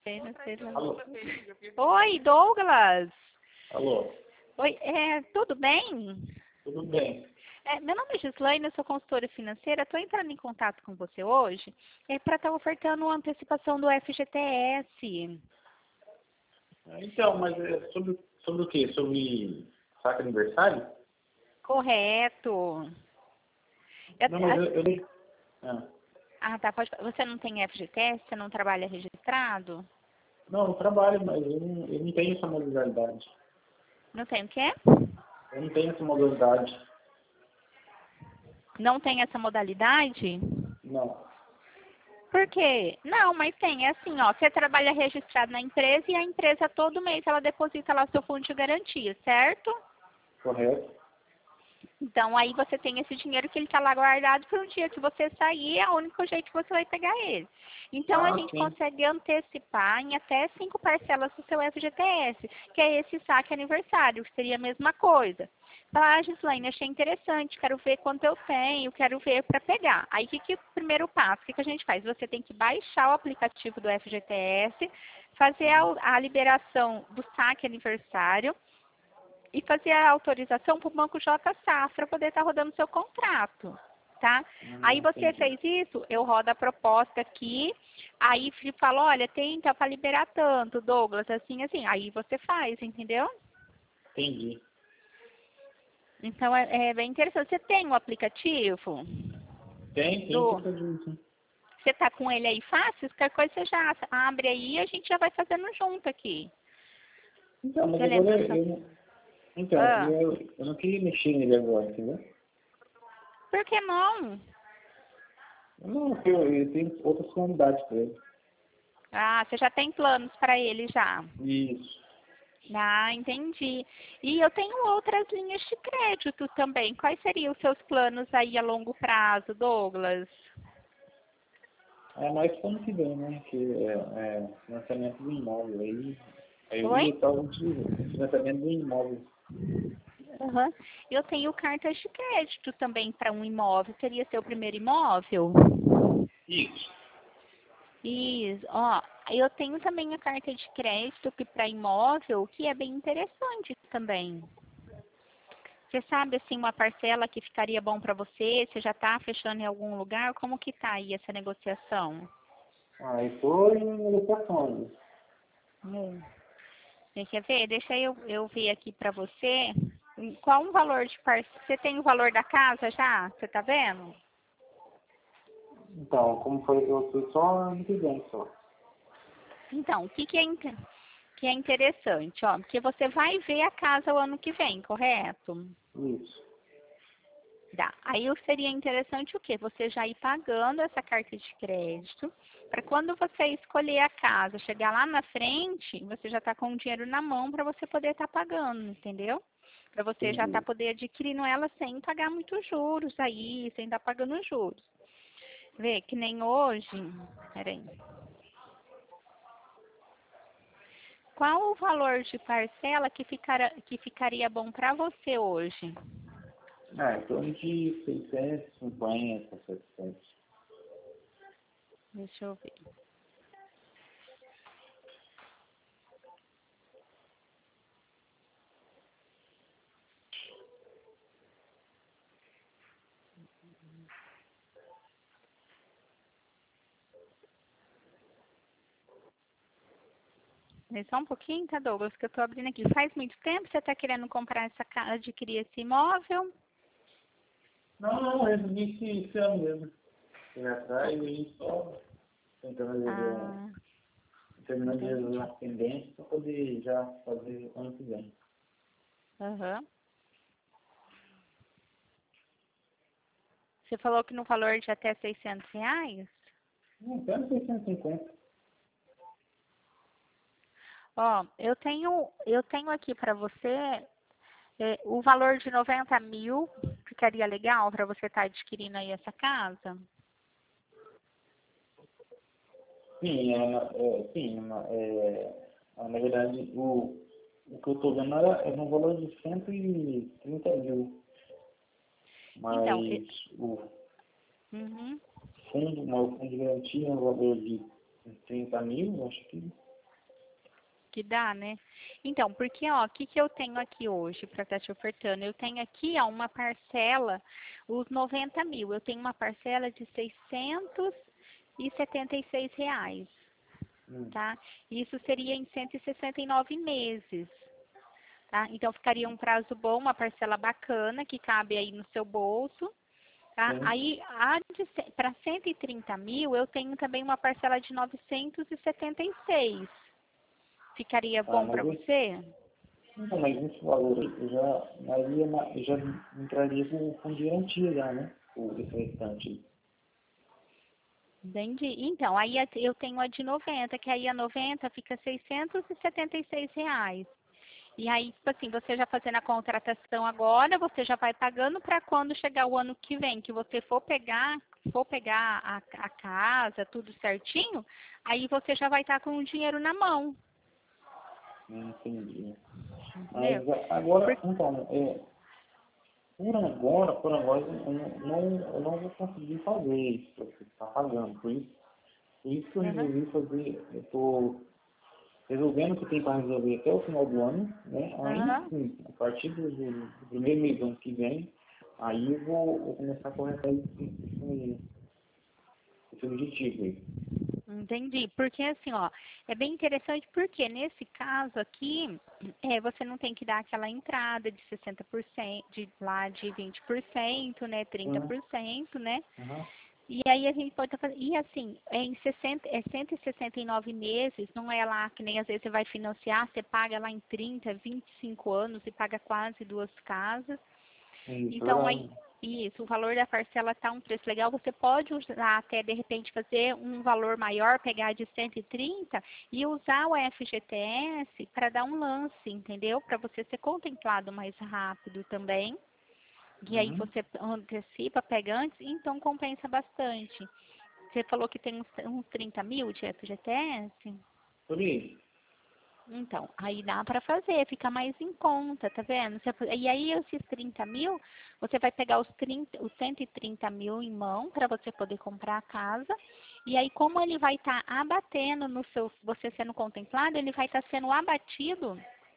Não sei lá. Alô? Oi, Douglas. Alô? Oi, tudo bem? Tudo bem? Meu nome é Gislaine, eu sou consultora financeira. Estou entrando em contato com você hoje para estar ofertando uma antecipação do FGTS. Então, mas é sobre o quê? Sobre saque aniversário? Correto. Não, mas eu Tá. Você não tem FGTS? Você não trabalha registrado? não, eu trabalho, mas eu não tenho essa modalidade. Não tem o quê? Eu não tenho essa modalidade. Não tem essa modalidade? Não. Por quê? Não, mas tem. É assim, ó. Você trabalha registrado na empresa e a empresa todo mês ela deposita lá o seu fundo de garantia, certo? Correto? Então aí você tem esse dinheiro que ele está lá guardado para um dia que você sair, é o único jeito que você vai pegar ele. Então a Ah, gente sim. consegue antecipar em até 5 parcelas do seu FGTS, que é esse saque aniversário, que seria a mesma coisa. Fala, Gislaine, achei interessante, quero ver quanto eu tenho, quero ver para pegar. Aí o primeiro passo, o que a gente faz? Você tem que baixar o aplicativo do FGTS, fazer a liberação do saque aniversário, e fazer a autorização para o Banco J Safra poder estar rodando seu contrato, tá? Aí você Entendi. fez isso, eu rodo a proposta aqui, aí falo, olha, tenta para liberar tanto, Douglas, assim, assim. Aí você faz, entendeu? Entendi. Então é bem interessante. Você tem o aplicativo? Tem aplicativo, sim. Você tá com ele aí fácil? Qualquer coisa você já abre aí e a gente já vai fazendo junto aqui. Então, mas Você agora lembra? eu não queria mexer nele agora, entendeu? Por que não? Não, porque eu tenho outras comunidades para ele. Ah, você já tem planos para ele já. Isso. Ah, entendi. E eu tenho outras linhas de crédito também. Quais seriam os seus planos aí a longo prazo, Douglas? É mais como que vem, né? Que financiamento do imóvel. Aí eu Oi? ia estar utilizando financiamento do imóvel. Uhum. Eu tenho cartas de crédito também para um imóvel. Seria seu primeiro imóvel? Isso. Isso. Ó, eu tenho também a carta de crédito que para imóvel, que é bem interessante também. Você sabe, assim, uma parcela que ficaria bom para você? Você já está fechando em algum lugar? Como que tá aí essa negociação? Ah, eu estou em negociações. Deixa eu ver, deixa eu ver aqui para você. Qual o valor de parcela? Você tem o valor da casa já? Você tá vendo? Então, como foi, eu fui só ano que vem só. Então, o que é interessante, ó, porque você vai ver a casa o ano que vem, correto? Isso. Dá. Aí seria interessante o quê? Você já ir pagando essa carta de crédito, para quando você escolher a casa, chegar lá na frente, você já está com o dinheiro na mão para você poder estar pagando, entendeu? Para você já estar Entendi. poder adquirindo ela sem pagar muitos juros aí, sem estar pagando juros. Vê, que nem hoje. Peraí. Qual o valor de parcela que ficaria bom para você hoje? Ah, em torno de 650, 700. Deixa eu ver. Só um pouquinho, tá, Douglas, que eu tô abrindo aqui. Faz muito tempo que você tá querendo comprar essa casa, adquirir esse imóvel? Não, eu resolvi esse ano mesmo. Fui atrás e aí só tentando resolver, Ah, terminando de resolver entendi. umas pendências para poder já fazer ano que vem. Aham. Você falou que no valor de até R$ 600? Até 650. Ó, eu tenho aqui para você o valor de 90 mil, ficaria legal para você estar adquirindo aí essa casa? Sim, na verdade, o que eu estou vendo é no valor de 130 mil, Então, mas uhum. o fundo de garantia é no valor de 30 mil, acho que. que dá, né? Então, porque, ó, o que que eu tenho aqui hoje para estar te ofertando? Eu tenho aqui, ó, uma parcela, os 90 mil. Eu tenho uma parcela de R$ 676, tá? Isso seria em 169 meses, tá? Então, ficaria um prazo bom, uma parcela bacana, que cabe aí no seu bolso, tá? Sim. Aí, para 130 mil, eu tenho também uma parcela de 976. Ficaria Ah, bom mas para você? então, mas esse valor aí, eu já entraria com garantia já, né? Esse restante. Entendi. Então, aí eu tenho a de 90, que aí a 90 fica R$ 676. E aí, tipo assim, você já fazendo a contratação agora, você já vai pagando para quando chegar o ano que vem, que você for pegar a casa, tudo certinho, aí você já vai estar com o dinheiro na mão, Entendi. entendeu? Mas agora, então, por agora, eu não vou conseguir fazer isso que você está pagando. Por isso que eu Uhum. resolvi fazer, eu estou resolvendo o que tem para resolver até o final do ano, né? Aí Aham. sim, a partir do primeiro mês do ano que vem, aí eu vou começar a correr atrás desse objetivo aí. Entendi. Porque assim, ó, é bem interessante porque nesse caso aqui, você não tem que dar aquela entrada de 60%, de 20%, né, Uhum. 30%, né? Uhum. E aí a gente pode estar fazendo. E assim, em 169 meses, não é lá que nem às vezes você vai financiar, você paga lá em 30, 25 anos e paga quase duas casas. Isso, Então, aí, verdade. isso, o valor da parcela está um preço legal. Você pode usar até, de repente, fazer um valor maior, pegar de 130 e usar o FGTS para dar um lance, entendeu? Para você ser contemplado mais rápido também. E aí Uhum. você antecipa, pega antes, então compensa bastante. Você falou que tem uns 30 mil de FGTS? Por isso. Então, aí dá para fazer, fica mais em conta, tá vendo? E aí, esses 30 mil, você vai pegar os 130 mil em mão para você poder comprar a casa. E aí, como ele vai estar abatendo no seu, você sendo contemplado, ele vai estar sendo abatido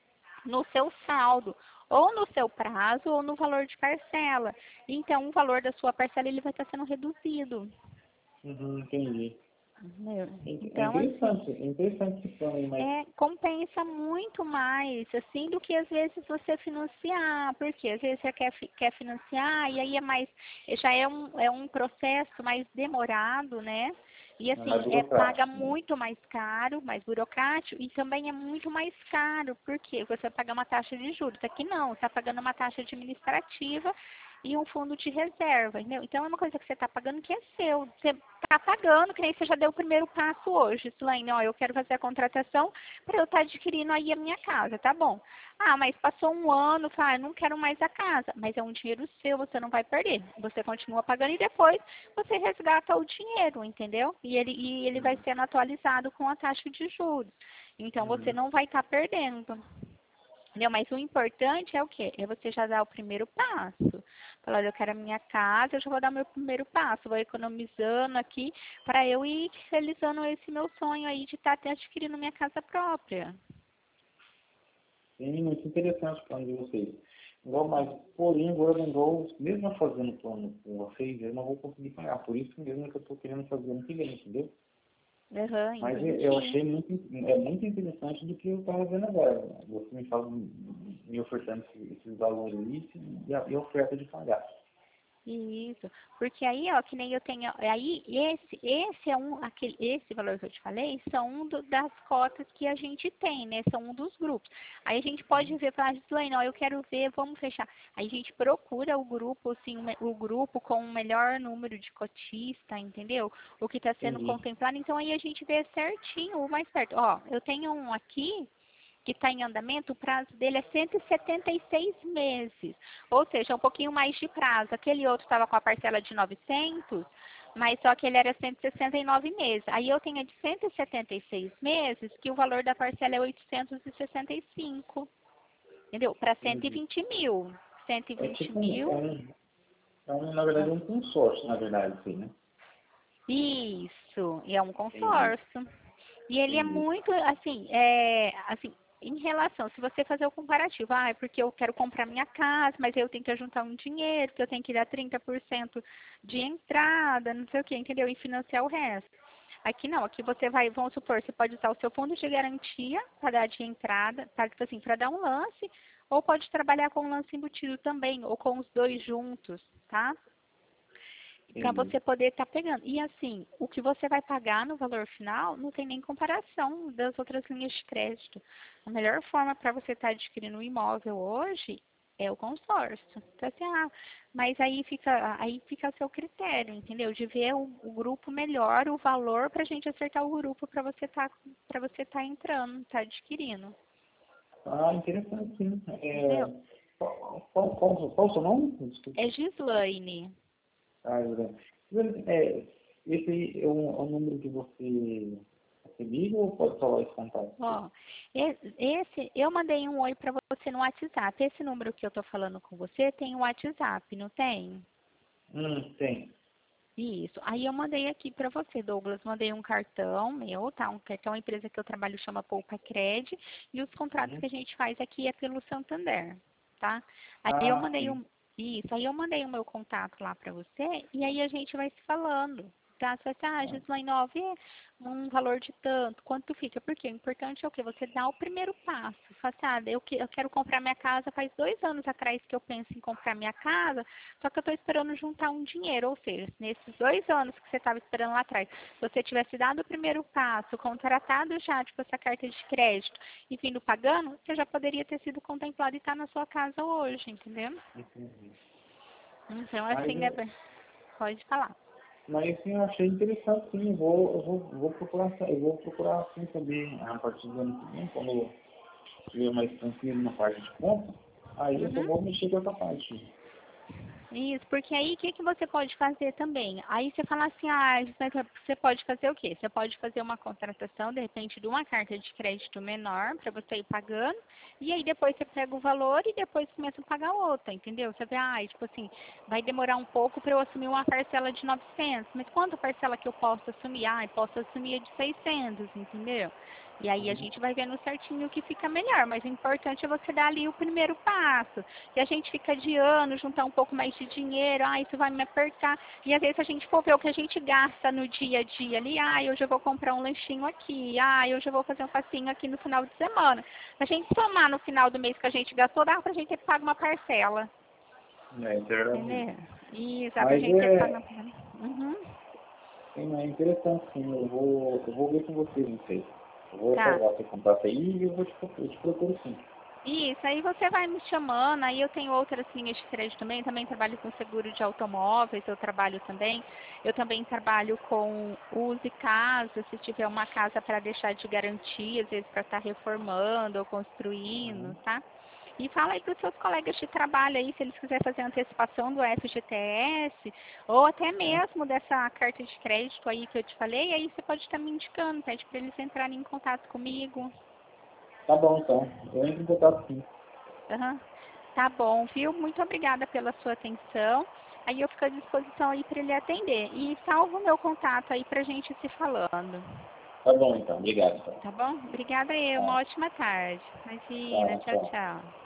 no seu saldo, ou no seu prazo, ou no valor de parcela. Então, o valor da sua parcela, ele vai estar sendo reduzido. Uhum, entendi. Entendeu? É Então, assim, é interessante esse plano aí, mas compensa muito mais, assim, do que às vezes você financiar, porque às vezes você quer financiar e aí já é um processo mais demorado, né? E é mais assim, paga burocrático, né? muito mais caro, mais burocrático e também é muito mais caro, porque você vai pagar uma taxa de juros. Aqui não, você está pagando uma taxa administrativa e um fundo de reserva, entendeu? Então é uma coisa que você está pagando que é seu. Você está pagando, que nem você já deu o primeiro passo hoje, Sulaine, ó, eu quero fazer a contratação para eu estar adquirindo aí a minha casa, tá bom? Ah, mas passou um ano, fala, não quero mais a casa, mas é um dinheiro seu, você não vai perder. Você continua pagando e depois você resgata o dinheiro, entendeu? E ele vai Uhum. sendo atualizado com a taxa de juros. Então você Uhum. não vai estar perdendo. Entendeu? Mas o importante é o quê? É você já dar o primeiro passo. Falar, olha, eu quero a minha casa, eu já vou dar meu primeiro passo, vou economizando aqui para eu ir realizando esse meu sonho aí de estar adquirindo minha casa própria. Sim, muito interessante o plano de vocês. Igual, mas, porém, agora eu não vou, mesmo eu fazendo o plano com vocês, eu não vou conseguir pagar. Por isso mesmo que eu estou querendo fazer ano que vem, entendeu? Aham, Mas eu entendi. achei muito interessante do que eu estava vendo agora. Você me fala, me ofertando esses valores aí e a oferta de pagar. Isso, porque aí, ó, que nem eu tenho, aí esse é esse valor que eu te falei, são das cotas que a gente tem, né? São um dos grupos. Aí a gente pode ver, falar, Gislaine, ó, eu quero ver, vamos fechar. Aí a gente procura o grupo, assim, o grupo com o melhor número de cotista, entendeu? O que está sendo Entendi. contemplado. Então aí a gente vê certinho o mais perto. Ó, eu tenho um aqui que está em andamento, o prazo dele é 176 meses, ou seja, um pouquinho mais de prazo. Aquele outro estava com a parcela de 900, mas só que ele era 169 meses. Aí eu tenho a de 176 meses, que o valor da parcela é 865, entendeu? Para Entendi. 120 mil. É 120 tipo mil. na verdade, um consórcio, na verdade, assim, né? Isso, e é um Entendi. consórcio. E ele é Entendi. muito, assim, em relação, se você fazer o comparativo, é porque eu quero comprar minha casa, mas eu tenho que juntar um dinheiro, que eu tenho que dar 30% de entrada, não sei o que, entendeu? E financiar o resto. Aqui não, aqui você vai, vamos supor, você pode usar o seu fundo de garantia para dar de entrada, para tipo assim, para dar um lance, ou pode trabalhar com um lance embutido também, ou com os dois juntos, tá? Para Entendi. você poder estar pegando. E assim, o que você vai pagar no valor final não tem nem comparação das outras linhas de crédito. A melhor forma para você estar adquirindo um imóvel hoje é o consórcio. Então, assim, mas aí fica a seu critério, entendeu? De ver o grupo melhor, o valor para a gente acertar o grupo para você estar entrando, estar adquirindo. Ah, interessante, sim. Entendeu? Qual o seu nome? Desculpa. É Gislaine. Ah, Juliana. Esse aí é um número que você liga ou pode falar esse contato? Ó, eu mandei um oi para você no WhatsApp. Esse número que eu tô falando com você tem o WhatsApp, não tem? Tem. Isso. Aí eu mandei aqui para você, Douglas. Mandei um cartão meu, tá? Um cartão, a empresa que eu trabalho chama Poupa Cred. E os contratos Uhum. que a gente faz aqui é pelo Santander, tá? Aí eu Ah, mandei sim. um. Isso, aí eu mandei o meu contato lá para você e aí a gente vai se falando. Tá? Você vai assim, Ah, Gislaine, ó, vê um valor de tanto, quanto fica? Porque o importante é o quê? Você dá o primeiro passo. Fala assim, eu quero comprar minha casa, faz 2 anos atrás que eu penso em comprar minha casa, só que eu estou esperando juntar um dinheiro, ou seja, nesses 2 anos que você estava esperando lá atrás, se você tivesse dado o primeiro passo, contratado já, tipo, essa carta de crédito e vindo pagando, você já poderia ter sido contemplado e estar na sua casa hoje, entendeu? entendi. Então, Mas, assim, pode falar. mas sim, eu achei interessante, sim. Vou procurar, eu vou procurar sim saber a partir do ano que vem, quando eu estiver mais tranquilo na parte de compra, aí eu só Uhum. vou mexer com essa parte. Isso, porque aí o que, que você pode fazer também? Aí você fala assim, você pode fazer o quê? Você pode fazer uma contratação, de repente, de uma carta de crédito menor para você ir pagando, e aí depois você pega o valor e depois começa a pagar outra, entendeu? Você vê, tipo assim, vai demorar um pouco para eu assumir uma parcela de 900, mas quanto parcela que eu posso assumir? Posso assumir a de 600, entendeu? E aí a Uhum. gente vai vendo certinho o que fica melhor, mas o importante é você dar ali o primeiro passo. E a gente fica adiando, juntar um pouco mais de dinheiro, isso vai me apertar. E às vezes a gente for ver o que a gente gasta no dia a dia ali, hoje eu vou comprar um lanchinho aqui, hoje eu vou fazer um passinho aqui no final de semana. A gente somar no final do mês que a gente gastou, dá pra gente ter que pagar uma parcela. Isso é verdade mesmo. Entendeu? Isso, dá pra Mas gente ter que pagar uma parcela. Uhum. sim, é interessante, sim. Eu vou ver com vocês, não sei. Eu vou Tá. salvar seu contato aí e eu te procuro sim. Isso, aí você vai me chamando, aí eu tenho outras linhas de crédito também trabalho com seguro de automóveis, eu também trabalho com use casa, se tiver uma casa para deixar de garantia, às vezes para estar reformando ou construindo, Uhum. tá? E fala aí para os seus colegas de trabalho aí, se eles quiserem fazer antecipação do FGTS, ou até Sim. mesmo dessa carta de crédito aí que eu te falei, aí você pode estar me indicando, pede para eles entrarem em contato comigo. Tá bom, então. Eu entro em contato sim. Aham. Tá bom, viu? Muito obrigada pela sua atenção. Aí eu fico à disposição aí para ele atender. E salva o meu contato aí para a gente se falando. Tá bom, então. Obrigado, então. Tá bom? Obrigada eu. Tá, Uma ótima tarde. Imagina. tá, Tchau, tchau. tchau.